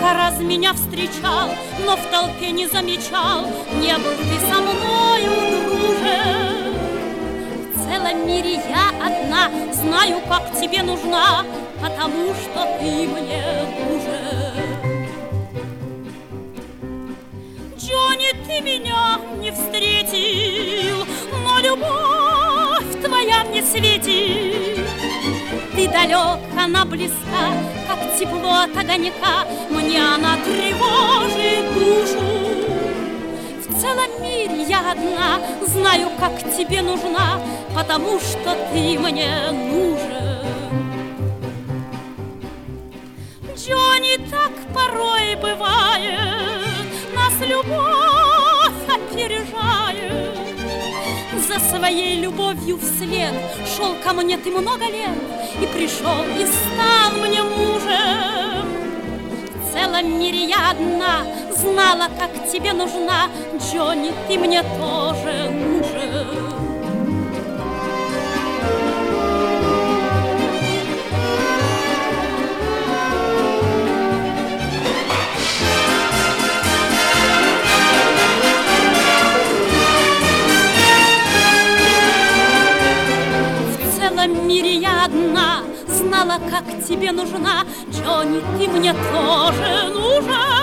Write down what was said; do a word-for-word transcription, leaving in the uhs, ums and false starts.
Сколько раз меня встречал, но в толпе не замечал, не был ты со мною, друже. В целом мире я одна, знаю, как тебе нужна, потому что ты мне нужен. Джонни, ты меня не встретил, но любовь твоя мне светит. Ты далек, она близка, как тепло от огонька, мне она тревожит душу. В целом мире я одна, знаю, как тебе нужна, потому что ты мне нужен. Джонни, так порой бывает, нас любовь опережает. За своей любовью вслед шел ко мне ты много лет, и пришел, и стал мне мужем. В целом мире я одна, знала, как тебе нужна, Джонни, ты мне тоже нужен. В мире я одна, знала, как тебе нужна, Джонни, ты мне тоже нужен.